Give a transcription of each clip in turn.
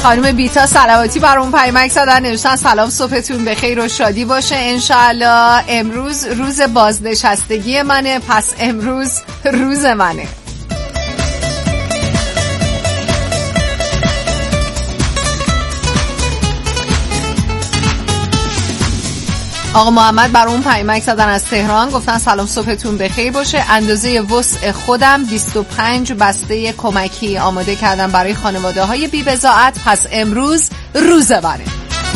خانم بیتا صلواتی برام پیامک زدن، نوشتن سلام صبحتون بخیر و شادی باشه انشالله. امروز روز بازنشستگی منه، پس امروز روز منه. آقا محمد بر اون پیامک زدن از تهران، گفتن سلام صبحتون بخیر باشه. اندازه وسع خودم 25 بسته کمکی آماده کردم برای خانواده های بی بضاعت، پس امروز روز منه.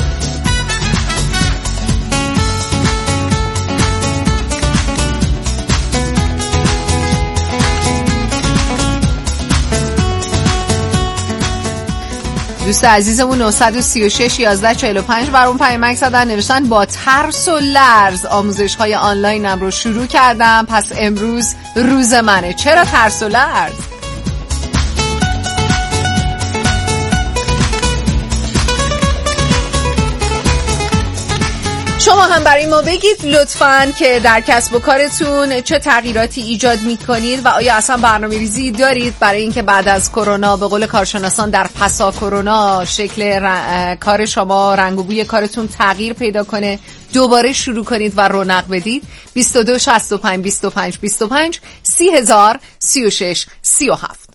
دوست عزیزمون 936 11 45 برام پیامک زدن، نوشتن با ترس و لرز آموزش‌های آنلاینم رو شروع کردم، پس امروز روز منه. چرا ترس و لرز؟ شما هم برای ما بگید لطفاً که در کسب و کارتون چه تغییراتی ایجاد می‌کنید و آیا اصلا برنامه‌ریزی دارید برای اینکه بعد از کرونا به قول کارشناسان در پسا کرونا شکل کار شما، رنگ و بوی کارتون تغییر پیدا کنه، دوباره شروع کنید و رونق بدید. 22 65 25 25 30000 36 37.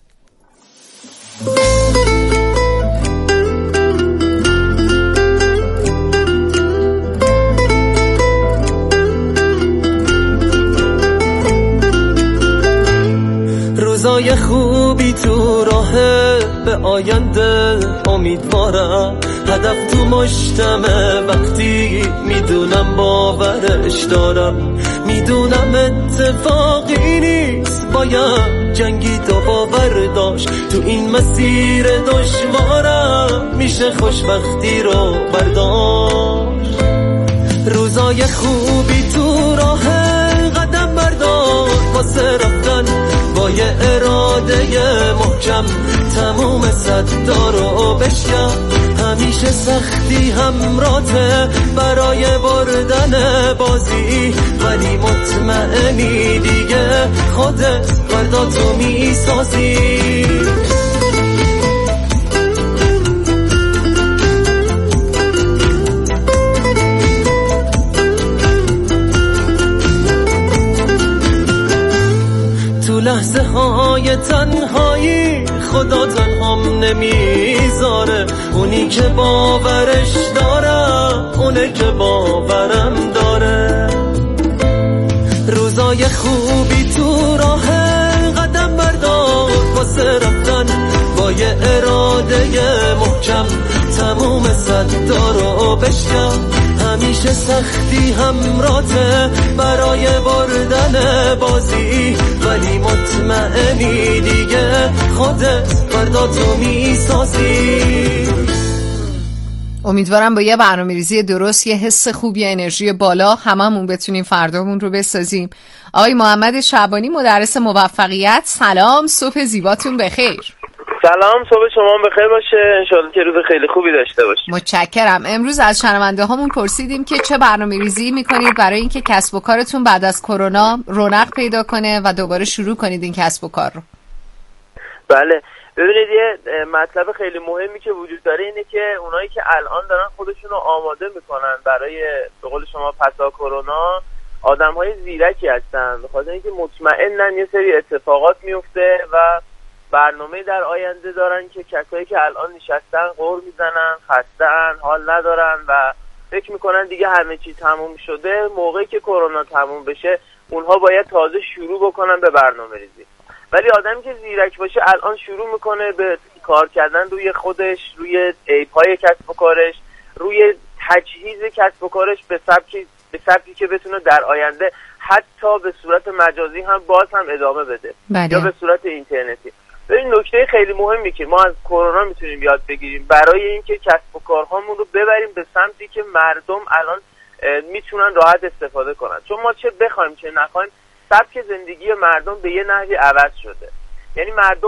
روزای خوبی تو راهه، به آینده امیدوارم، هدف تو مشتمه وقتی میدونم باورش دارم، میدونم اتفاقی نیست باید جنگید و باور داشت، تو این مسیر دشوارم میشه خوشبختی رو برداشت. روزای خوبی تو راهه، قدم بردار واسه رفتن با یه اراده محکم، تموم صدا رو بشکن، همیشه سختی همراته برای بردن بازی، ولی مطمئنی دیگه خودت فردا تو میسازی. لحظه های تنهایی خدا تنهام نمیذاره، اونی که باورش دارم اونه که باورم داره. روزای خوبی تو راهه، قدم بردار واسه رفتن با یه اراده محکم، تموم صدا رو بشکن، همیشه سختی همراته برای بردن بازی، ولی مطمئنی دیگه خودت فردا تو میسازی. امیدوارم با یه برنامه‌ریزی درست، یه حس خوب، یه انرژی بالا هممون بتونیم فردامون رو بسازیم. آقای محمد شعبانی مدرس موفقیت، سلام، صبح زیباتون بخیر. سلام، صبح شما بخیر باشه، انشالله که روز خیلی خوبی داشته باشید. متشکرم. امروز از شنونده هامون پرسیدیم که چه برنامه‌ریزی میکنید برای اینکه کسب و کارتون بعد از کرونا رونق پیدا کنه و دوباره شروع کنید این کسب و کار رو. بله، ببینید یه مطلب خیلی مهمی که وجود داره اینه که اونایی که الان دارن خودشون رو آماده میکنن برای به قول شما پسا کرونا، آدم‌های زیرکی هستن، بخاطر اینکه مطمئنن یه سری اتفاقات میفته و برنامه در آینده دارن که کسایی که الان نشستن غر میزنن، خسته‌ان، حال ندارن و فکر میکنن دیگه همه چی تموم شده، موقعی که کرونا تموم بشه اونها باید تازه شروع بکنن به برنامه‌ریزی. ولی آدمی که زیرک باشه الان شروع میکنه به کار کردن روی خودش، روی ایپای کسب و کارش، روی تجهیز کسب و کارش به سبکی که بتونه در آینده حتی به صورت مجازی هم باز هم ادامه بده. یا به صورت اینترنتی. ببین نکته خیلی مهمی که ما از کرونا میتونیم یاد بگیریم برای اینکه کسب و کارهامون رو ببریم به سمتی که مردم الان میتونن راحت استفاده کنن، چون ما چه بخوایم چه نخوایم سبک زندگی مردم به یه نحوی عوض شده. یعنی مردم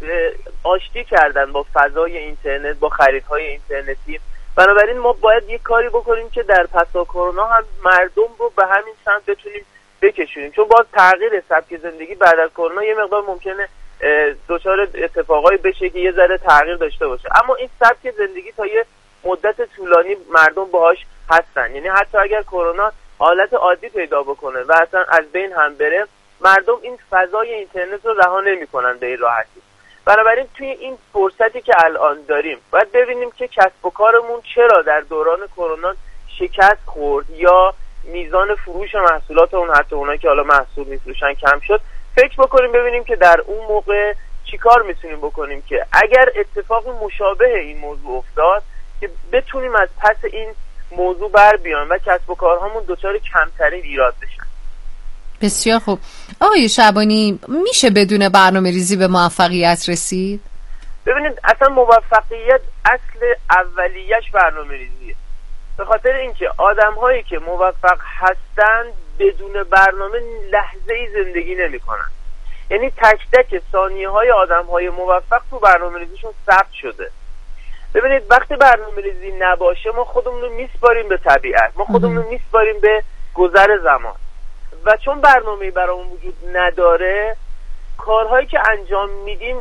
آشتی کردن با فضای اینترنت، با خریدهای اینترنتی. بنابراین ما باید یه کاری بکنیم که در پسا کرونا هم مردم رو به همین سمت بتونیم بکشونیم، چون باز تغییر سبک زندگی بعد از کرونا یه مقدار ممکنه دچار اتفاقایی بشه که یه ذره تغییر داشته باشه. اما این سبک زندگی تا یه مدت طولانی مردم باهاش هستن، یعنی حتی اگر کرونا حالت عادی پیدا بکنه و اصلا از بین هم بره، مردم این فضای اینترنت رو رها نمی‌کنن به این راحتی. بنابراین توی این فرصتی که الان داریم باید ببینیم که کسب و کارمون چرا در دوران کرونا شکست خورد یا میزان فروش محصولات اون، حتی اونایی که حالا محصول میفروشن، کم شد. فکر بکنیم ببینیم که در اون موقع چیکار میتونیم بکنیم که اگر اتفاق مشابه این موضوع افتاد که بتونیم از پس این موضوع بر بیایم و کسب و کارهامون دچار کمترین ایراد بشن. بسیار خوب. آقای شعبانی، میشه بدون برنامه‌ریزی به موفقیت رسید؟ ببینید اصلا موفقیت اصل اولیش برنامه‌ریزیه. به خاطر اینکه آدم‌هایی که موفق هستن بدون برنامه لحظه‌ای زندگی نمی‌کنن. یعنی تک تک ثانیه‌های آدم‌های موفق تو برنامه‌ریزیشون ثبت شده. ببینید وقتی برنامه‌ریزی نباشه ما خودمون رو میسپاریم به طبیعت، ما خودمون رو میسپاریم به گذر زمان و چون برنامه‌ای برامون وجود نداره، کارهایی که انجام میدیم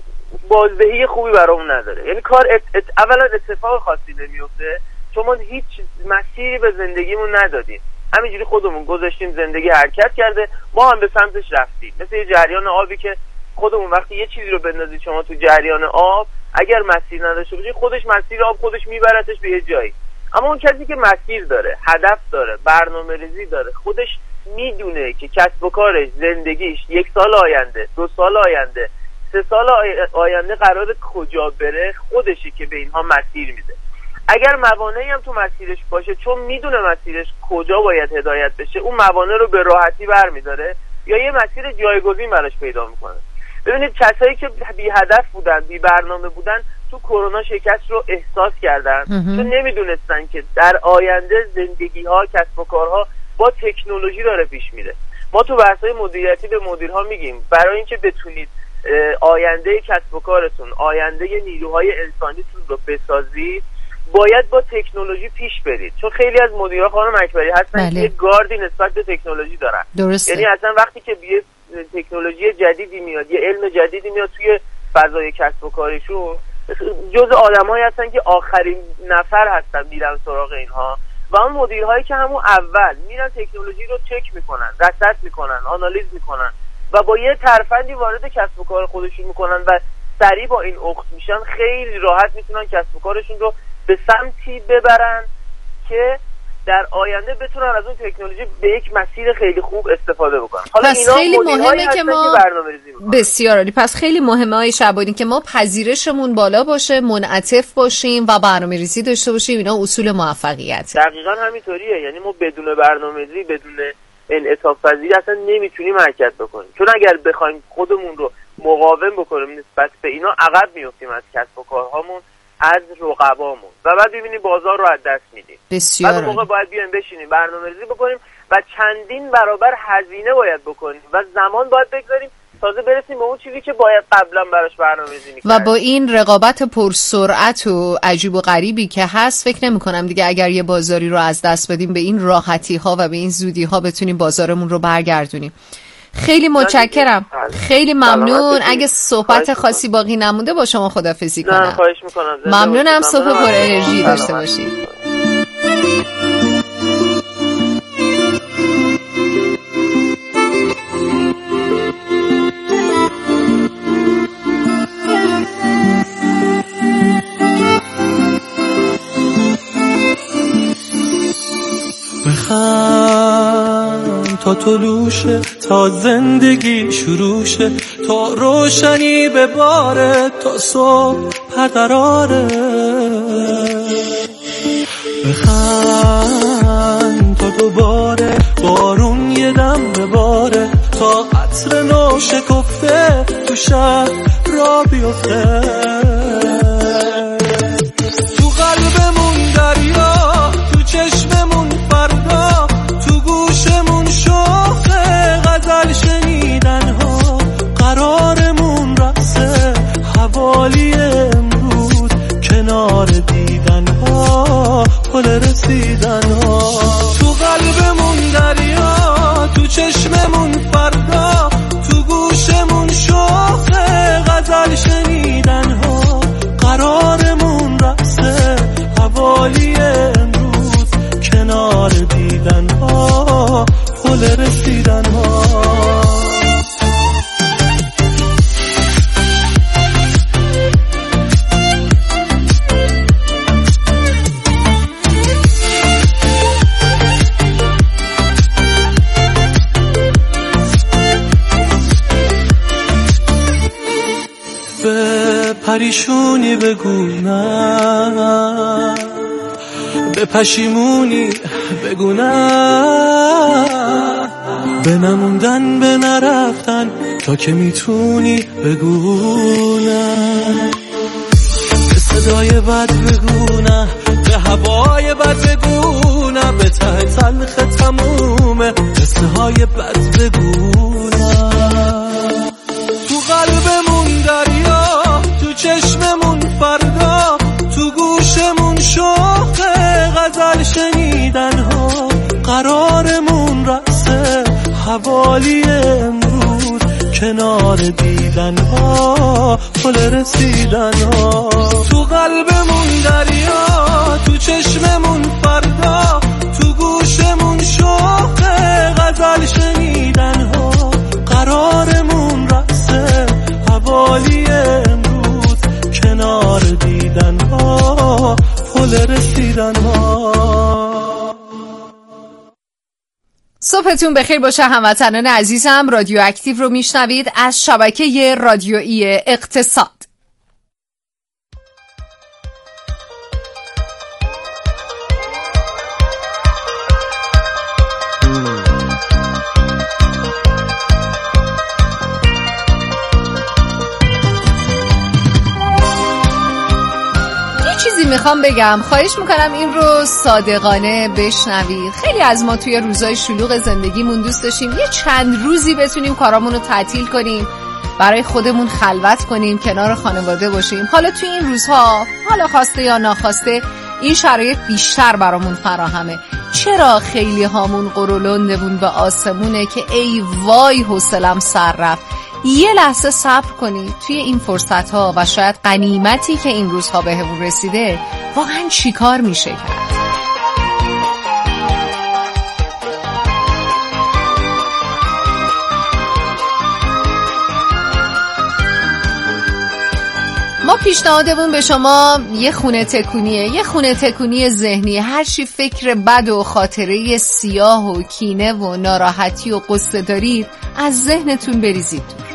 بازدهی خوبی برامون نداره. یعنی کار اولا اتفاق خاصی نمیفته چون ما هیچ مسیری به زندگیمون ندادیم، همینجوری خودمون گذاشتیم زندگی حرکت کرده، ما هم به سمتش رفتیم. مثل یه جریان آبی که خودمون وقتی یه چیزی رو بندازید شما تو جریان آب، اگر مسیر نداشته باشه خودش مسیر آب خودش میبرتش به یه جایی. اما اون کسی که مسیر داره، هدف داره، برنامه‌ریزی داره، خودش میدونه که کسب و کارش، زندگیش 1 سال آینده، 2 سال آینده، 3 سال آینده قراره کجا بره، خودشه که به اینها مسیر میده. اگر موانعی هم تو مسیرش باشه چون میدونه مسیرش کجا باید هدایت بشه، اون موانع رو به راحتی برمیداره یا یه مسیر جایگزین براش پیدا میکنه. ببینید کسایی که بی هدف بودن، بی برنامه بودن، تو کرونا شکست رو احساس کردن چون نمیدونستن که در آینده زندگی ها، کسب و کارها با تکنولوژی داره پیش میره. ما تو بحث‌های مدیریتی به مدیرها میگیم برای اینکه بتونید آینده کسب و کارتون، آینده نیروهای انسانیتون رو بسازید، باید با تکنولوژی پیش برید. چون خیلی از مدیرها خانم اکبری هستن که یه گاردی نسبت به تکنولوژی دارن. درسته. یعنی اصلا وقتی که یه تکنولوژی جدیدی میاد، یه علم جدیدی میاد توی فضای کسب و کارشون، جز آدمایی هستن که آخرین نفر هستن میرن سراغ اینها و اون مدیرهایی که همون اول میرن تکنولوژی رو چک میکنن، رصد میکنن، آنالیز میکنن و با یه ترفندی وارد کسب و کار خودشون میکنن و سریع با این اخت میشن، خیلی راحت میتونن کسب و کارشون رو به سمتی ببرن که در آینده بتونن از اون تکنولوژی به یک مسیر خیلی خوب استفاده بکنن. حالا پس اینا خیلی مهمه که ما بسیار عالی. پس خیلی مهمه های شعبانی که ما پذیرشمون بالا باشه، منعطف باشیم و برنامه‌ریزی داشته باشیم. اینا اصول موفقیت. دقیقاً همینطوریه. یعنی ما بدون برنامه‌ریزی، بدون انعطاف پذیری اصلا نمیتونیم حرکت بکنیم. چون اگر بخوایم خودمون رو مقاوم بکنیم نسبت به اینا، عقب میافتیم از کسب و کارهامون، از رقبامون و بعد ببینیم بازار رو از دست میدیم. بسیار. بعد موقع باید بیایم بشینیم برنامه‌ریزی بکنیم و چندین برابر هزینه باید بکنیم و زمان باید بگذاریم تازه برسیم به اون چیزی که باید قبلا براش برنامه‌ریزی می‌کردیم. و با این رقابت پرسرعت و عجیب و غریبی که هست، فکر نمی‌کنم دیگه اگر یه بازاری رو از دست بدیم به این راحتی‌ها و به این زودی‌ها بتونیم بازارمون رو برگردونیم. خیلی متشکرم. خیلی ممنون. اگه صحبت خاصی باقی نمونده با شما خداحافظی کنم. نه خواهش میکنم. ممنونم. صبح پر انرژی داشته باشید. بخند تا طلوشه، تا زندگی شروع شه، تا روشنی به باره، تا صبح پردراره. بخند تا دوباره بارون یه دم بباره، تا عطر نو شکفته تو شهر را بیفته. تو قلبمون دریا، تو چشممون فردا، تو گوشمون شوخه غزل شنیدن ها. قرارمون رقصه حوالی امروز، کنار دیدن ها، پل رسیدن ها. تو قلبمون دریا، تو چشممون فردا، تو گوشمون شوخه پریشونی بگو نه، به پشیمونی بگو نه، به نموندن به نرفتن تا که میتونی بگو نه، به صدای بد بگو نه، به هوای بد بگو نه، به ته تلخ تمومه قصه های بد بگو نه. تو قلبمون دریا، تو چشممون فردا، تو گوشمون شوق غزل شنیدن ها، قرارمون رقصه حوالی امروز، کنار دیدن ها پل رسیدن ها. تو قلبمون دریا، تو چشممون فردا، تو گوشمون شوق غزل شنیدن ها، قرارمون رقصه حوالی امروز، کنار دیدن ها پل رسیدن ها. صبحتون بخیر باشه هموطنان عزیزم. رادیو اکتیو رو میشنوید از شبکه رادیویی اقتصاد. میخوام بگم، خواهش میکنم این رو صادقانه بشنوید. خیلی از ما توی روزای شلوغ زندگیمون دوست داشتیم یه چند روزی بتونیم کارامون رو تعطیل کنیم، برای خودمون خلوت کنیم، کنار خانواده باشیم. حالا توی این روزها، حالا خواسته یا ناخواسته، این شرایط بیشتر برامون فراهمه. چرا خیلی هامون قرولندمون به آسمونه که ای وای حوصله‌ام سر رفت. یه لحظه صبر کنید توی این فرصت ها و شاید غنیمتی که این روزها بهمون رسیده واقعا چی کار میشه کرد. ما پیشنهادمون به شما یه خونه تکونیه، یه خونه تکونی ذهنی. هر چی فکر بد و خاطره سیاه و کینه و ناراحتی و قصه دارید از ذهنتون بریزید دور.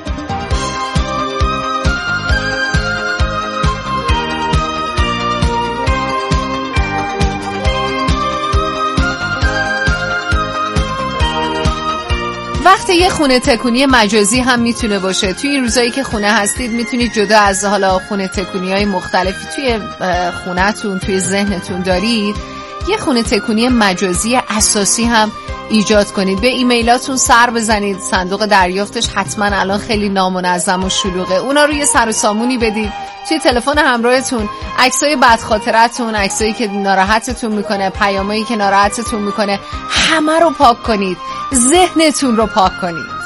وقت یه خونه تکونی مجازی هم میتونه باشه. توی این روزایی که خونه هستید میتونید جدا از حالا خونه تکونی های مختلفی توی خونه‌تون، توی ذهنتون دارید، یه خونه تکونی مجازی اساسی هم ایجاد کنید. به ایمیلاتون سر بزنید، صندوق دریافتش حتما الان خیلی نامنظم و شلوغه، اونا رو یه سر و سامونی بدید. توی تلفن همراهتون عکسای بد خاطرتون، عکسایی که ناراحتتون میکنه، پیامایی که ناراحتتون میکنه، همه رو پاک کنید، ذهنتون رو پاک کنید.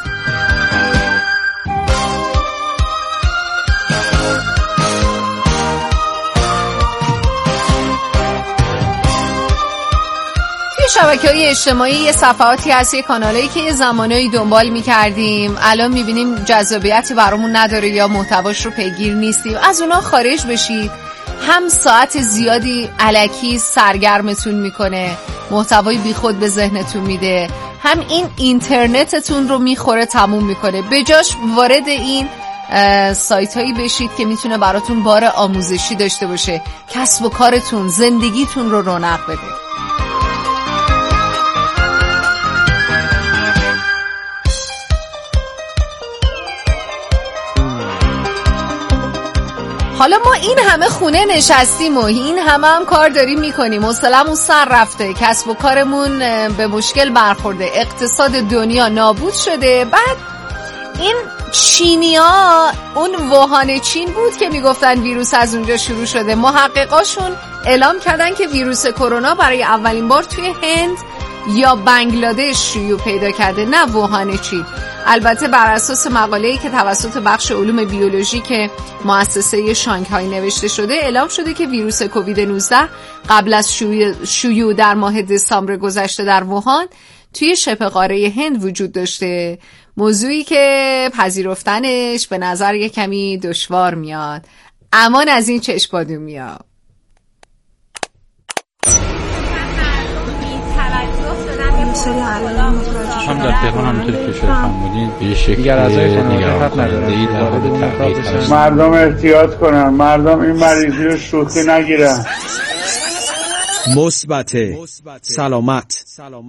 شبکه‌های اجتماعی یه صفحاتی هست، یه کانالایی که یه زمانایی دنبال می‌کردیم، الان می‌بینیم جذابیتی برامون نداره یا محتواش رو پیگیر نیستیم. از اونا خارج بشید. هم ساعت زیادی الکی سرگرمتون میکنه، محتوای بیخود به ذهنتون میده، هم این اینترنتتون رو میخوره، تموم میکنه. بجاش وارد این سایت هایی بشید که میتونه براتون بار آموزشی داشته باشه، کسب و کارتون، زندگیتون رو رونق بده. حالا ما این همه خونه نشستیم و این همه هم کار داریم میکنیم، حوصله‌مون سر رفته، کسب و کارمون به مشکل برخورده، اقتصاد دنیا نابود شده. بعد این چینی‌ها، اون ووهان چین بود که میگفتن ویروس از اونجا شروع شده، محققاشون اعلام کردن که ویروس کرونا برای اولین بار توی هند یا بنگلادش شیوع پیدا کرده، نه ووهان چین. البته بر اساس مقاله‌ای که توسط بخش علوم بیولوژی که مؤسسه شانگهای نوشته شده، اعلام شده که ویروس کووید 19 قبل از شیوع در ماه دسامبر گذشته در ووهان توی شبه قاره هند وجود داشته، موضوعی که پذیرفتنش به نظر یه کمی دشوار میاد. امان از این چشم‌بادومیا. سری علائم متوجه هم در تهران همونطور که شما فرمودین به شکل نگران کننده‌ای در حال تغییر. مردم احتیاط کنن، مردم این مریضی رو شوخی نگیرن. مثبت سلامت.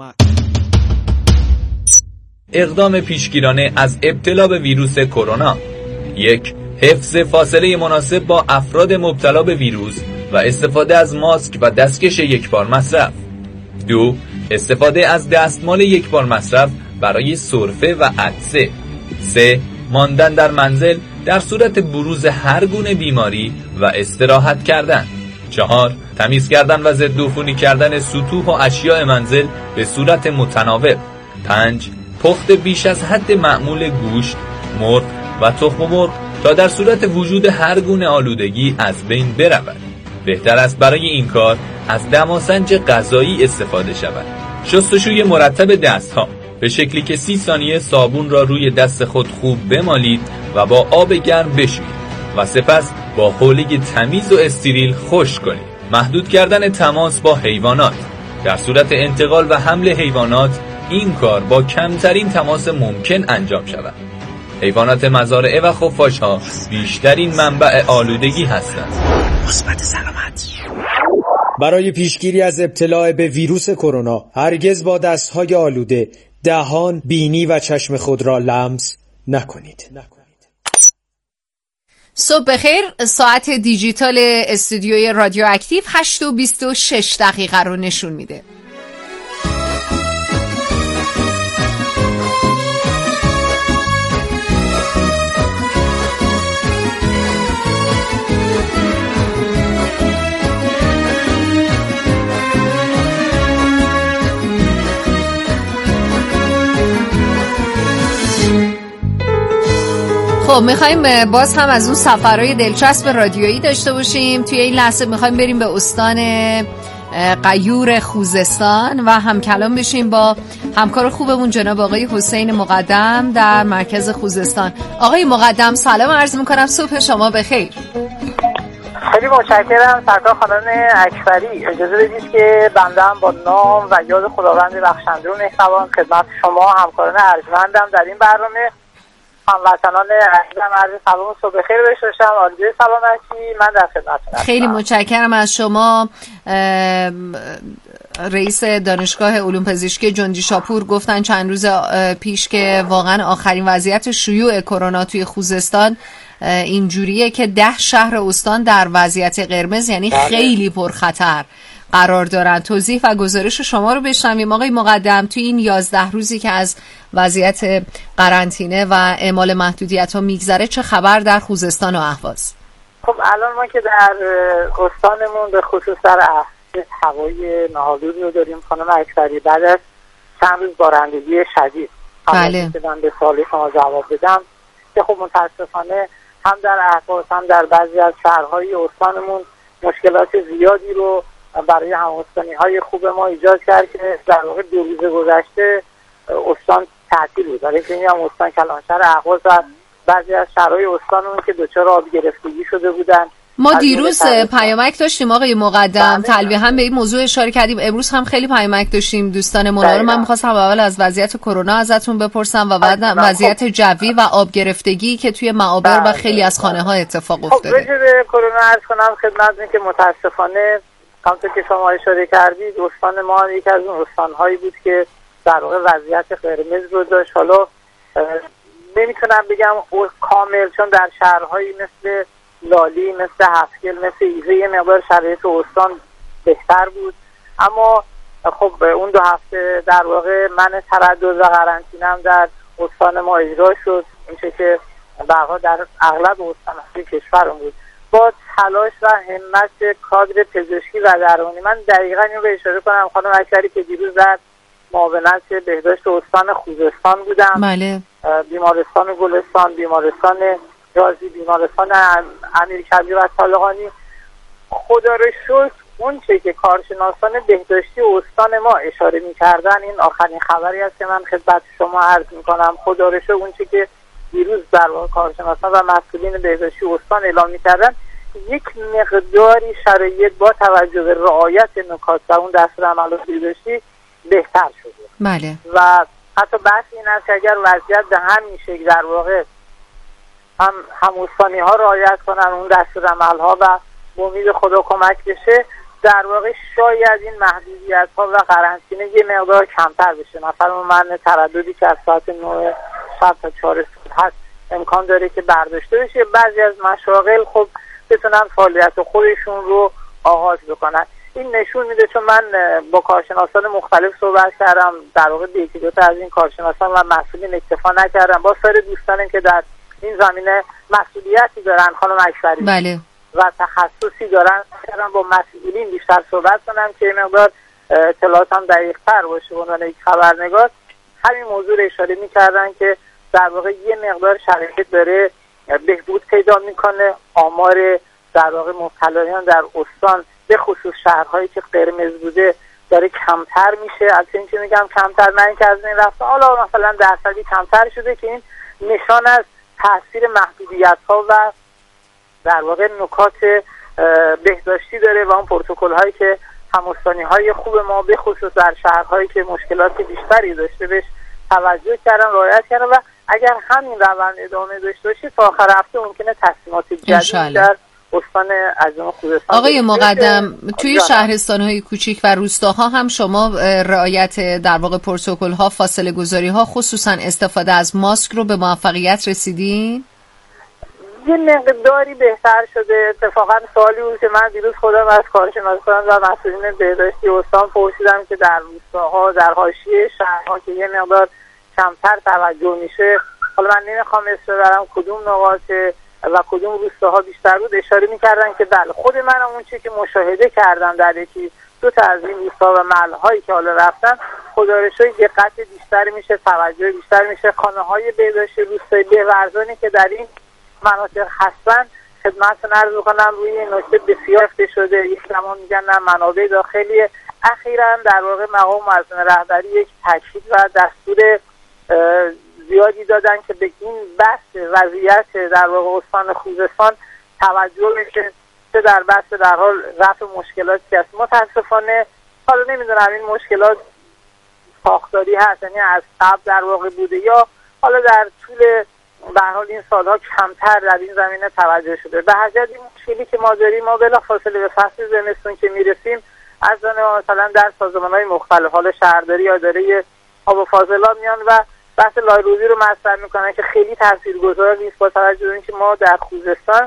اقدام پیشگیرانه از ابتلا به ویروس کرونا: 1. حفظ فاصله مناسب با افراد مبتلا به ویروس و استفاده از ماسک و دستکش یکبار مصرف. 2. استفاده از دستمال یکبار مصرف برای سرفه و عطسه. 3. ماندن در منزل در صورت بروز هر گونه بیماری و استراحت کردن. 4. تمیز کردن و ضدعفونی کردن سطوح و اشیاء منزل به صورت متناوب. 5. پخت بیش از حد معمول گوشت، مرغ و تخم مرغ تا در صورت وجود هر گونه آلودگی از بین برود. بهتر است برای این کار از دماسنج غذایی استفاده شود. شستشوی مرتب دستها به شکلی که 30 ثانیه صابون را روی دست خود خوب بمالید و با آب گرم بشویید و سپس با حوله تمیز و استریل خشک کنید. محدود کردن تماس با حیوانات. در صورت انتقال و حمل حیوانات این کار با کمترین تماس ممکن انجام شود. حیوانات مزارع و خفاش‌ها بیشترین منبع آلودگی هستند. مثبت سلامت. برای پیشگیری از ابتلا به ویروس کرونا هرگز با دستهای آلوده دهان، بینی و چشم خود را لمس نکنید. صبح بخیر. ساعت دیجیتال استودیوی رادیو اکتیو 8:26 رو نشون میده. خب میخوایم باز هم از اون سفرهای دلچسب رادیویی داشته باشیم. توی این لحظه میخوایم بریم به استان غیور خوزستان و هم کلام بشیم با همکار خوبمون جناب آقای حسین مقدم در مرکز خوزستان. آقای مقدم سلام عرض میکنم، صبح شما بخیر. خیلی متشکرم سرکار خانم اکبری. اجازه بدید که بنده با نام و یاد خداوند بخشنده و مهربان خدمت شما همکاران ارجمندم در این برنامه هموطنان عزیزم عرض سلام صبح بخیر بشم. آرزوی سلامتی من در خدمتتون. خیلی متشکرم از شما. رئیس دانشگاه علوم پزشکی جندی شاپور گفتن چند روز پیش که واقعا آخرین وضعیت شیوع کرونا توی خوزستان اینجوریه که 10 شهر استان در وضعیت قرمز، یعنی خیلی پرخطر قرار دارن. توضیح و گزارش شما رو بشنویم آقای مقدم. توی این 11 روزی که از وضعیت قرنطینه و اعمال محدودیت‌ها میگذره چه خبر در خوزستان و اهواز؟ خب الان ما که در استانمون به خصوص در اهواز هوای ناآلود رو داریم خانم اکبری. بعد از چند روز بارندگی شدید بله. که من به سوال شما جواب بدم که خب متاسفانه هم در اهواز هم در بعضی از شهرهای استانمون مشکلات زیادی رو برای هم‌استانی‌های خوب ما ایجاد کرد که در واقع 2 روز گذشته استان تعطیل بود. برای اینکه هم استان کلانشهر اهواز و بعضی از شهرهای استانمون که دچار آب گرفتگی شده بودن. ما دیروز پیامک داشتیم آقای مقدم، تلویح هم به این موضوع اشاره کردیم. امروز هم خیلی پیامک داشتیم دوستان مونا رو. من می‌خواستم اول از وضعیت کرونا ازتون بپرسم و بعد وضعیت جوی و آب گرفتگی که توی معابر و خیلی از خانه‌ها اتفاق افتاده. خب راجع به کرونا عرض کنم خدمتتون که متاسفانه همونطور که شما اشاره کردید استان ما یکی از اون استان‌هایی بود که در واقع وضعیت قرمز رو داشت. حالا نمیتونم بگم کامل، چون در شهرهایی مثل لالی، مثل هفتگل، مثل ایزه یه مقدار شرایط استان بهتر بود، اما خب اون 2 هفته در واقع من تردد و قرنطینه‌ام در استان ما اجرا شد، این که برها در اغلب استان‌های کشورم بود. با تلاش و همت کادر پزشکی و درمانی. من دقیقاً این رو اشاره کنم خانم اکبری که دیروز در معاونت بهداشت استان خوزستان بودم. بله. بیمارستان گلستان، بیمارستان رازی، بیمارستان امیرکبیر و طالقانی. خدا رو شکر اون چه که کارشناسان بهداشتی استان ما اشاره می‌کردن، این آخرین خبری است که من خدمت شما عرض می‌کنم. خدا رو شکر اون چه که دیروز در واقع کارشناسان و مسئولین بهداشتی استان اعلام می‌کردن، یک مقداری شرایط با توجه به رعایت نکات و اون دستورالعملات بهداشتی بهتر شده. بله. و حتی بحث این است که اگر وضعیت به همین شکل در واقع هم استانی ها رعایت کنن اون دستورالعمل ها و با امید خدا کمک بشه، در واقع شاید این محدودیت ها و قرنطینه یه مقدار کمتر بشه. مثلا من ترددی که از ساعت 9 شب تا 4 صبح هست امکان داره که برداشته بشه، بعضی از مشاغل خب بتونن فعالیت خودشون رو آغاز بکنن. این نشون میده، چون من با کارشناسان مختلف صحبت کردم، در واقع یکی دو تا از این کارشناسان و مسئولین اکتفا نکردم، با سایر دوستانم که در این زمینه مسئولیتی دارن، خانم اکبری، بله، و تخصصی دارن، با مسئولین بیشتر صحبت کنم که این مقدار اطلاعاتم دقیق‌تر باشه. به عنوان یک خبرنگار همین موضوع رو اشاره می‌کردن که در واقع یه مقدار شرایط داره بهبود پیدا میکنه، آمار در واقع مبتلایان در استان به خصوص شهرهایی که قرمز بوده داره کمتر میشه. از این که میگم کمتر، نه اینکه از این رفته، حالا مثلا درصدی کمتر شده که این نشان از تاثیر محدودیت‌ها و در واقع نکات بهداشتی داره و اون پروتکل‌هایی که هم‌استانی‌های خوب ما به خصوص در شهرهایی که مشکلات بیشتری داشته بهش توجه کردن، رعایت کردن و اگر همین روند ادامه داشته باشه تا آخر هفته ممکنه تصمیمات جدید در استان عزیزم خوزستان. آقای مقدم، توی شهرستان‌های کوچیک و روستاها هم شما رعایت در واقع پروتکل‌ها، فاصله گذاری‌ها، خصوصا استفاده از ماسک رو به موفقیت رسیدین؟ یه مقداری بهتر شده. اتفاقا سوالی بود که من دیروز خودم از کارشناسان و مسئولین بهداشتی استان پرسیدم که در روستاها، در حاشیه شهرها که یه مقدار کمتر توجه میشه، حالا من نمیخوام اسم ببرم کدوم نقاط و کدوم روستاها بیشتر بود، اشاره میکردن که بله، خود من اون چیزی که مشاهده کردم در یکی دو تا از این روستا و محلهایی که حالا رفتن، خدا رو شکر دقت بیشتری میشه، توجه بیشتر میشه. خانه‌های بهداشتی روستایی بهورزانی که در این مناطق هستن، خدمتتون عرض می‌کنم روی این نکته بسیار رفته شده. یک زمان میگن نه منابع داخلی، اخیراً در واقع مقام معظم رهبری یک تاکید و دستور زیادی دادن که به این بحث وضعیت در واقع استان خوزستان توجه بشه، چه در بحث در حال رفع مشکلاتی که هست. متاسفانه حالا نمیدونم این مشکلات ساختاری هست، یعنی از قبل در واقع بوده یا حالا در طول به هر حال این سالها کمتر در این زمینه توجه شده. به هر جهت این مشکلی که ما داریم، ما بلافاصله به فصل زمستون که میرسیم، از مثلا در سازمان‌های مختلف، حالا شهرداری یا اداره آب و فاضلاب میان و بحث لایروزی رو مطرح میکنن که خیلی تاثیرگذار نیست، با توجه به اینکه ما در خوزستان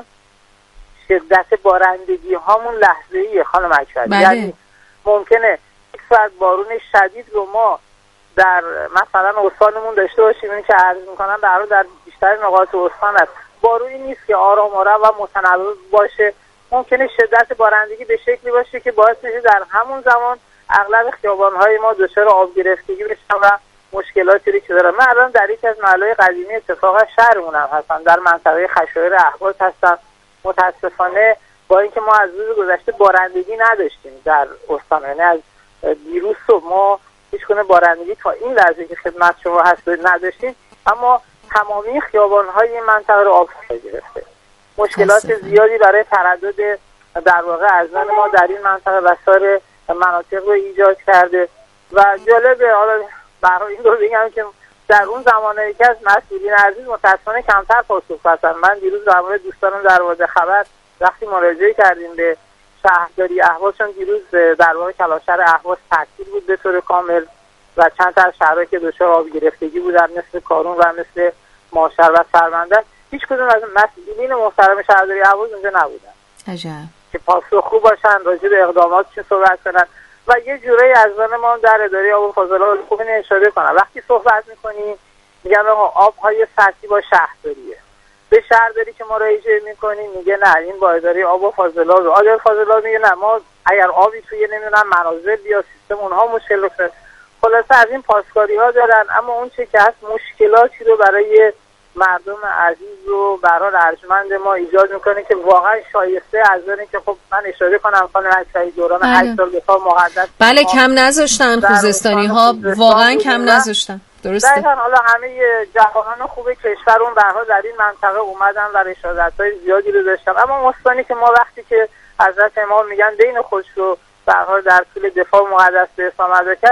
شدت بارندگی هامون لحظه‌ایه خانم اکبری. یعنی ممکنه یک ساعت بارون شدید رو ما در مثلا استانمون داشته باشیم، این که عرض میکنم در بیشتر نقاط استان است، بارونی نیست که آرام و متنوع باشه. ممکنه شدت بارندگی به شکلی باشه که باعث میشه در همون زمان اغلب خیابان‌های ما دچار آب گرفتگی بشن و مشکلاتی رو که دارن. من الان در یکی از محله‌های قدیمی اتفاقا شهرمونم هستم، در منطقه خشایار اهواز هستم. متاسفانه با اینکه ما از روز گذشته بارندگی نداشتیم در استان، یعنی از دیروز صبح ما هیچ گونه بارندگی تا این لحظه که خدمت شما هست نداشتیم، اما تمامی خیابان‌های این منطقه رو آب گرفته. مشکلات زیادی برای تردد در واقع ازنان ما در این منطقه و سایر مناطق رو ایجاد کرده و جالبه. حالا برای این رو بگم که در اون زمانه که از مسئولین عزیز متاسفانه کمتر پاسخ دادن. من دیروز در مورد دوستانم در واحد خبر وقتی مراجعه کردیم به شهرداری اهواز، چون دیروز در واقع کلانشهر اهواز تعطیل بود به طور کامل و چند تا از شهرهایی که دچار آب گرفتگی بودن مثل کارون و مثل ماشر و سرمندر، هیچ کدوم از مسئولین محترم شهرداری اهواز اونجا نبودن. عجب. که پاسخگو باشن، راجع به اقدامات چه صحبت کنن و یه جورایی از ما در اداره آب و فاضلاب خوب اشاره کنن. وقتی صحبت می‌کنیم میگن آب‌های سطحی با شهرداریه، به شهرداری که مراجعه می‌کنیم میگه نه این با اداره آب و فاضلاب. آب و فاضلاب میگه نه ما اگر آبی توی نمیدونم منازل یا سیستم اونها مشکل داره. خلاصه از این پاسکاری‌ها دارن، اما اون چه که هست مشکلاتی رو برای مردم عزیز و برای ارجمند ما ایجاد میکنه که واقعا شایسته از اونه که خب من اشاره کنم خانم اکبری دوران 8 سال دفاع مقدس بله کم نذاشتن خوزستانی ها، واقعا کم نذاشتن. درسته. دقیقاً. حالا همه جوانان خوب کشور اون برها در این منطقه اومدن و رشادت‌های زیادی رو داشتن، اما مستانی که ما وقتی که حضرت امام میگن بین خودش رو برها در طول دفاع مقدس به اسلام ادا کرد،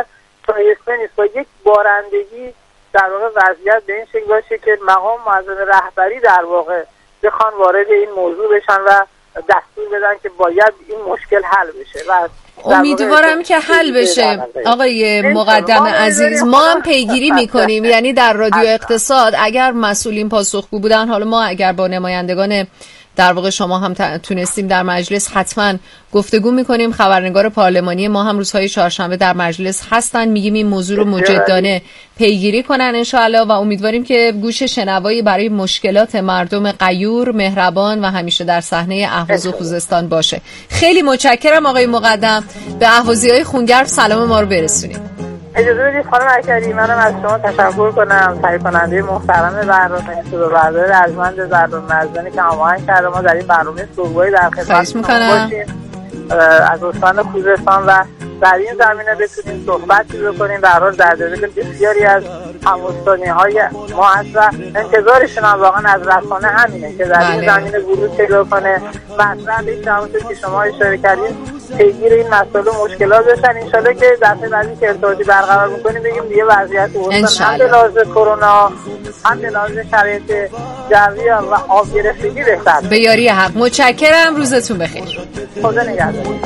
شایسته نیست. با یک بارندگی در واقع وضعیت به این شکل باشه که مقام معظم رهبری در واقع بخوان وارد این موضوع بشن و دستور بدن که باید این مشکل حل بشه و امیدوارم که حل بشه. آقای مقدم عزیز، ما هم پیگیری میکنیم، یعنی در رادیو اقتصاد اگر مسئولین پاسخگو بودن، حالا ما اگر با نمایندگان در واقع شما هم تونستیم در مجلس، حتما گفتگو میکنیم. خبرنگار پارلمانی ما هم روزهای چهارشنبه در مجلس هستن، میگیم این موضوع رو مجدانه پیگیری کنن انشاءالله و امیدواریم که گوش شنوایی برای مشکلات مردم غیور، مهربان و همیشه در صحنه اهواز و خوزستان باشه. خیلی متشکرم آقای مقدم. به اهوازی‌های خونگرم سلام ما رو برسونید. اجازه بدید خانم اکری منم از شما تشکر کنم، تهیه کننده محترم برنامه صدابردار ارجمند زربان مرزبانی که هماهنگ کرده ما در این برنامه صبحگاهی در خدمت باشیم از استان خوزستان و در این زمینه بتونیم صحبتی بکنیم. به هر حال در دل بسیاری از هم‌استانی‌های ما هست و انتظارشون هم واقعا از رسانه همینه که در این زمینه ورود پیدا کنه، مطرح بشه، همونطور که شما اشاره کردید پیگیر این مسائل و مشکلات بشن. انشالله که دفعه بعدی که ارتباطی برقرار می‌کنیم بگیم دیگه وضعیت استان هم به لحاظ کرونا هم به لحاظ شرایط جوی و آب گرفتگی بهتر. به یاری حق. متشکرم، روزتون بخیر. خدا نگهدار.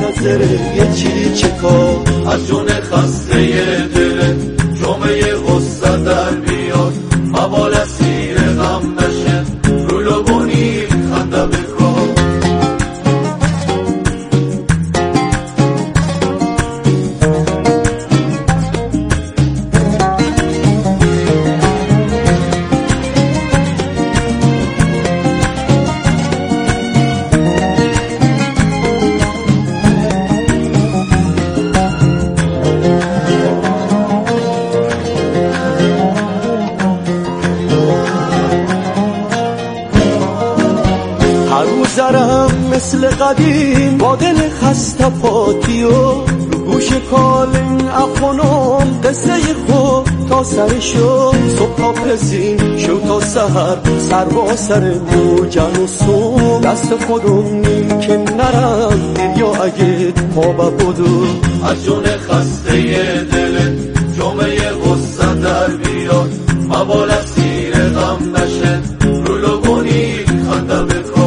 از جون خسته دل جمعه غصه در بیاد، موال اسیر غم نشه، رو لبونی خنده بکن. مثل قدیم با دل خسته پاتی و گوش کالین افغانم قصه خود تا سر شو صبح تا پسین شو تا سهر سر با سر موجن و سوم دست خودم که نرم یا اگه پا ببودو از جون خسته دل جمعه غصه در بیاد موال اسیر غم نشه رو لبونی خنده بکن.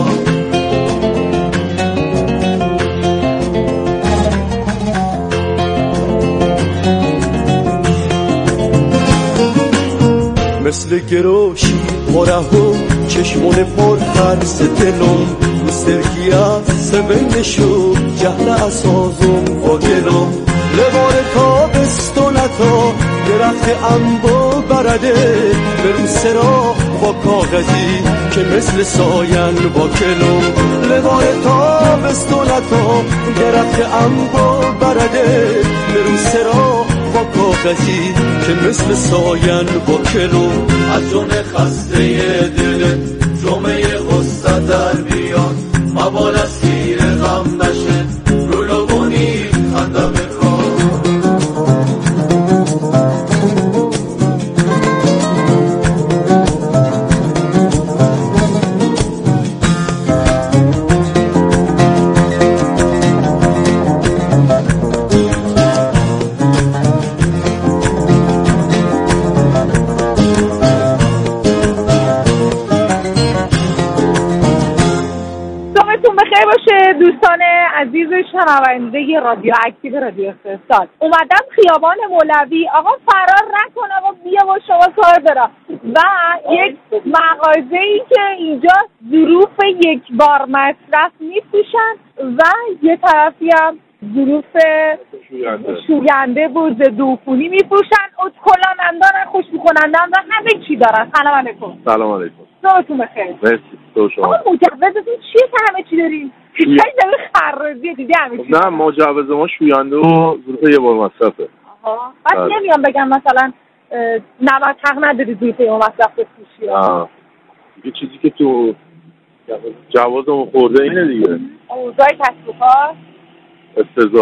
مثل گروشی پرهو چشمون پر خرس دلم مسترگی از سبینشو جهل اسازم و گلم لبار تابستونتا درخت انبو برده برو سرا با کاغذی که مثل ساین با کلم لبار تابستونتا درخت انبو برده برو سرا با کاغذی که مثل ساین با کلو از جون خسته دل جمعه غصه در بیاد موال اسیر غم نشه رو لبونی خنده بکن. دوستان عزیز شنونده رادیو اکتیو رادیو اقتصاد، اومدم خیابان مولوی. آقا فرار نکن، آقا بیا با شما کار دارم. و یک مغازه‌ای که اینجا ظروف یک بار مصرف می‌پوشن و یه طرفی هم ظروف شوینده و ضدعفونی می‌پوشن، اتکلان هم دارن، خوشبو کنندم و همه چی دارن. سلام علیکم. سلام علیکم. صبحتون بخیر. مرسی. تو شما. آقا مجوزتون چیه که همه چی دارین؟ چیزایی داره خراجیه دیدی همه چی؟ نه مجوز ما شوینده و ظروف یه بار مصرفه. آها. بس نمیام بگم مثلا نباید حق نداری ظروف یه بار مصرف بپوشی. یه چیزی که تو جوازمون خورده اینه دیگه. اوضاع کسب و کار. استضافه.